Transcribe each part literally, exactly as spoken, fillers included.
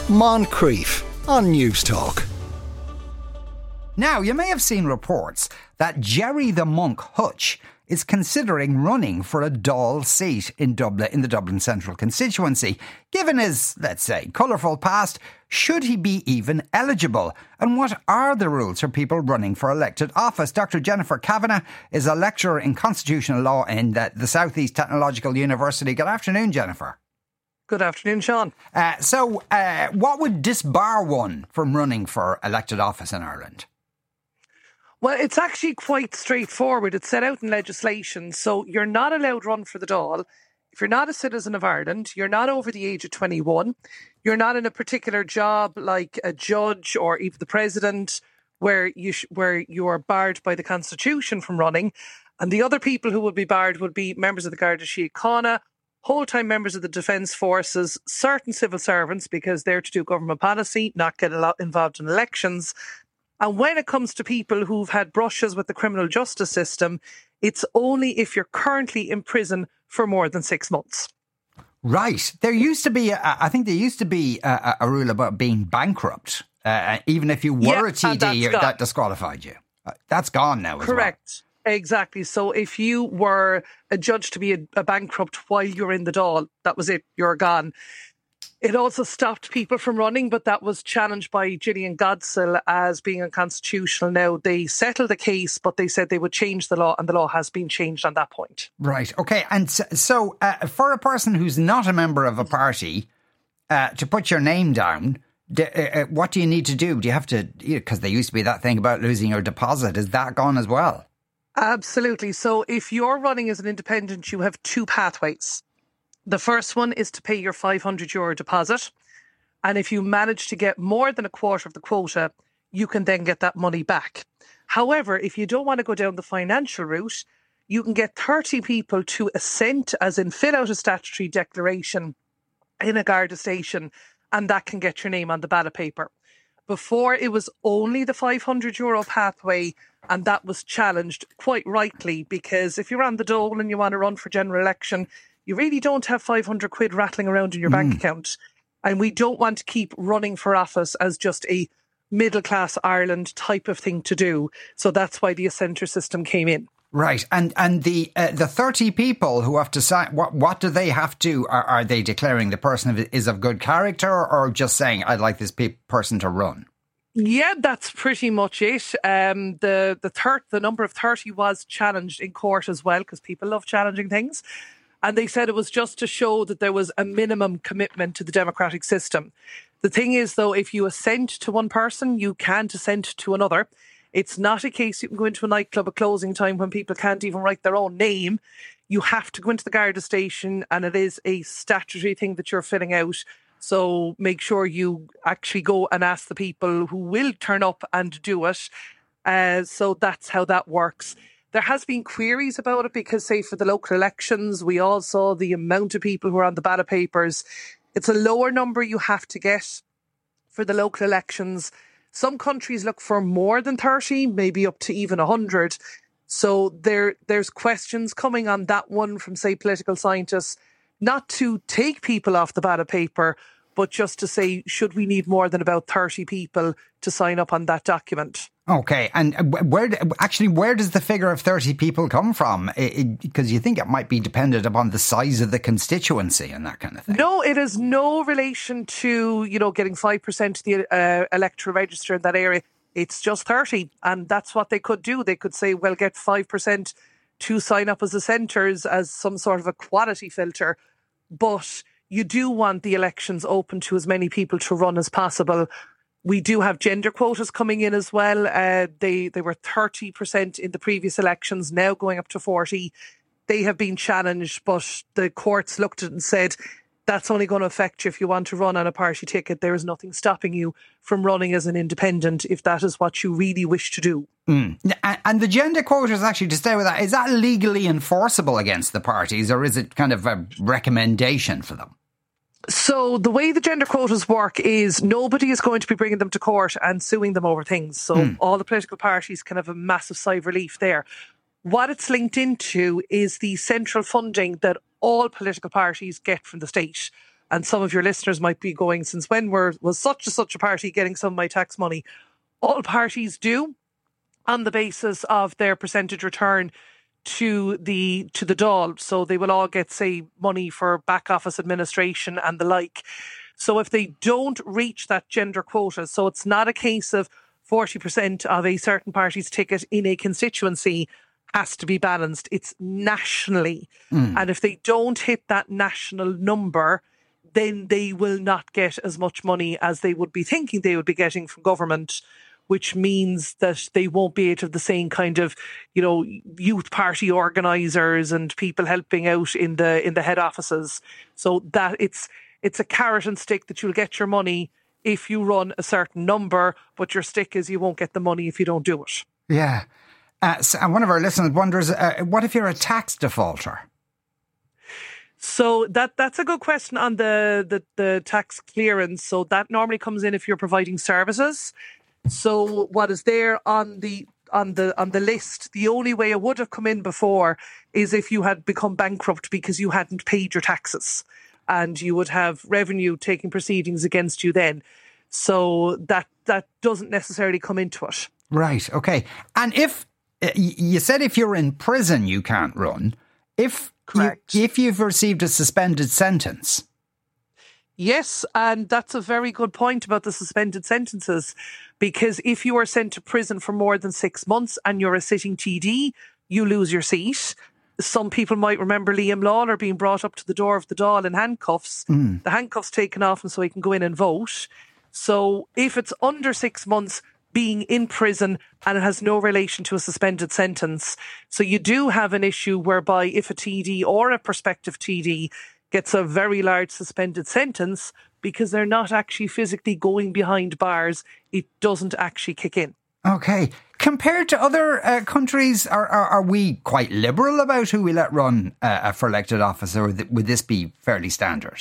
Moncrief on News Talk. Now, you may have seen reports that Jerry the Monk Hutch is considering running for a Dáil seat in Dublin, in the Dublin Central constituency. Given his, let's say, colourful past, should he be even eligible? And what are the rules for people running for elected office? Doctor Jennifer Kavanagh is a lecturer in constitutional law in the, the South East Technological University. Good afternoon, Jennifer. Good afternoon, Sean. Uh, so, uh, what would disbar one from running for elected office in Ireland? Well, it's actually quite straightforward. It's set out in legislation. So you're not allowed to run for the Dáil if you're not a citizen of Ireland, you're not over the age of twenty-one, you're not in a particular job like a judge or even the president where you sh- where you are barred by the Constitution from running. And the other people who would be barred would be members of the Garda Síochána, whole-time members of the Defence Forces, certain civil servants, because they're to do government policy, not get a lot involved in elections. And when it comes to people who've had brushes with the criminal justice system, it's only if you're currently in prison for more than six months. Right. There used to be, a, I think there used to be a, a rule about being bankrupt. Uh, even if you were yeah, a T D, that disqualified you. Uh, that's gone now as Correct. well. Exactly. So if you were adjudged to be a, a bankrupt while you were in the Dáil, that was it. You're gone. It also stopped people from running, but that was challenged by Gillian Godsill as being unconstitutional. Now, they settled the case, but they said they would change the law, and the law has been changed on that point. Right. OK. And so, so uh, for a person who's not a member of a party uh, to put your name down, d- uh, what do you need to do? Do you have to, because there used to be that thing about losing your deposit. Is that gone as well? Absolutely. So if you're running as an independent, you have two pathways. The first one is to pay your five hundred euro deposit. And if you manage to get more than a quarter of the quota, you can then get that money back. However, if you don't want to go down the financial route, you can get thirty people to assent, as in fill out a statutory declaration in a Garda station, and that can get your name on the ballot paper. Before, it was only the five hundred euro pathway, and that was challenged quite rightly, because if you're on the dole and you want to run for general election, you really don't have five hundred quid rattling around in your mm. bank account. And we don't want to keep running for office as just a middle-class Ireland type of thing to do. So that's why the assenter system came in. Right. And and the uh, the thirty people who have to sign, what, what do they have to, are, are they declaring the person is of good character, or just saying, I'd like this pe- person to run? Yeah, that's pretty much it. Um, the, the, thir- the number of thirty was challenged in court as well, because people love challenging things. And they said it was just to show that there was a minimum commitment to the democratic system. The thing is, though, if you assent to one person, you can't assent to another. It's not a case you can go into a nightclub at closing time when people can't even write their own name. You have to go into the Garda station, and it is a statutory thing that you're filling out. So make sure you actually go and ask the people who will turn up and do it. Uh, so that's how that works. There has been queries about it because, say, for the local elections, we all saw the amount of people who are on the ballot papers. It's a lower number you have to get for the local elections. Some countries look for more than thirty, maybe up to even one hundred. So there, there's questions coming on that one from, say, political scientists, not to take people off the ballot paper, but just to say, should we need more than about thirty people to sign up on that document? Okay, and where actually where does the figure of thirty people come from? Because you think it might be dependent upon the size of the constituency and that kind of thing. No, it has no relation to, you know, getting five percent of the uh, electoral register in that area. It's just thirty, and that's what they could do. They could say, well, get five percent to sign up as assenters as some sort of a quality filter. But you do want the elections open to as many people to run as possible. We do have gender quotas coming in as well. Uh, they they were thirty percent in the previous elections, now going up to forty. They have been challenged, but the courts looked at it and said, that's only going to affect you if you want to run on a party ticket. There is nothing stopping you from running as an independent if that is what you really wish to do. Mm. And the gender quotas, actually, to stay with that, is that legally enforceable against the parties, or is it kind of a recommendation for them? So the way the gender quotas work is nobody is going to be bringing them to court and suing them over things. So mm. all the political parties can have a massive sigh of relief there. What it's linked into is the central funding that all political parties get from the state. and some of your listeners might be going, since when were, was such and such a party getting some of my tax money? All parties do, on the basis of their percentage return to the to the Dáil. So they will all get, say, money for back office administration and the like. So if they don't reach that gender quota, so it's not a case of forty percent of a certain party's ticket in a constituency has to be balanced. It's nationally. Mm. And if they don't hit that national number, then they will not get as much money as they would be thinking they would be getting from government, which means that they won't be able to have the same kind of, you know, youth party organisers and people helping out in the in the head offices. So that it's it's a carrot and stick that you'll get your money if you run a certain number, but your stick is you won't get the money if you don't do it. Yeah. Uh, so, and one of our listeners wonders, uh, what if you're a tax defaulter? So that that's a good question on the, the, the tax clearance. So that normally comes in if you're providing services. So what is there on the on the on the list? The only way it would have come in before is if you had become bankrupt because you hadn't paid your taxes, and you would have revenue taking proceedings against you then. So that that doesn't necessarily come into it. Right. Okay. And if uh, you said if you're in prison, you can't run. If Correct. You, if you've received a suspended sentence. Yes, and that's a very good point about the suspended sentences, because if you are sent to prison for more than six months and you're a sitting T D, you lose your seat. Some people might remember Liam Lawler being brought up to the door of the Dáil in handcuffs, mm. the handcuffs taken off him so he can go in and vote. So if it's under six months being in prison and it has no relation to a suspended sentence, so you do have an issue whereby if a T D or a prospective T D gets a very large suspended sentence because they're not actually physically going behind bars, it doesn't actually kick in. Okay. Compared to other uh, countries, are, are are we quite liberal about who we let run uh, for elected office, or th- would this be fairly standard?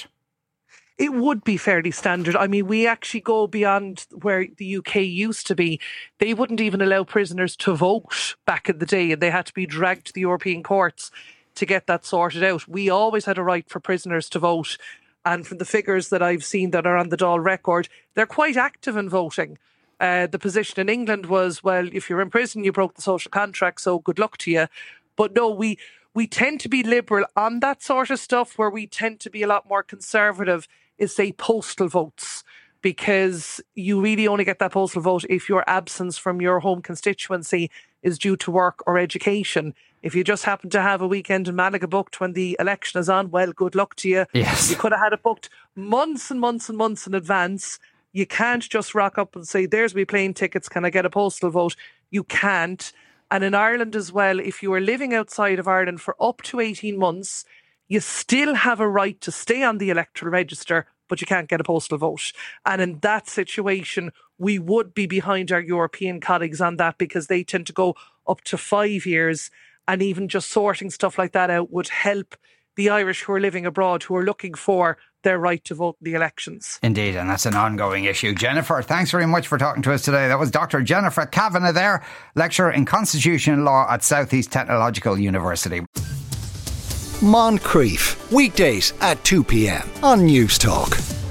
It would be fairly standard. I mean, we actually go beyond where the U K used to be. They wouldn't even allow prisoners to vote back in the day, and they had to be dragged to the European courts to get that sorted out. We always had a right for prisoners to vote. And from the figures that I've seen that are on the Dáil record, they're quite active in voting. Uh, the position in England was, well, if you're in prison, you broke the social contract, so good luck to you. But no, we we tend to be liberal on that sort of stuff. Where we tend to be a lot more conservative is, say, postal votes, because you really only get that postal vote if your absence from your home constituency is due to work or education. If you just happen to have a weekend in Malaga booked when the election is on, well, good luck to you. Yes. You could have had it booked months and months and months in advance. You can't just rock up and say, there's me plane tickets, can I get a postal vote? You can't. And in Ireland as well, if you are living outside of Ireland for up to eighteen months, you still have a right to stay on the electoral register, but you can't get a postal vote. And in that situation, we would be behind our European colleagues on that, because they tend to go up to five years. And even just sorting stuff like that out would help the Irish who are living abroad, who are looking for their right to vote in the elections. Indeed, and that's an ongoing issue. Jennifer, thanks very much for talking to us today. That was Doctor Jennifer Kavanagh there, lecturer in constitutional law at South East Technological University. Moncrief, weekdays at two p.m. on News Talk.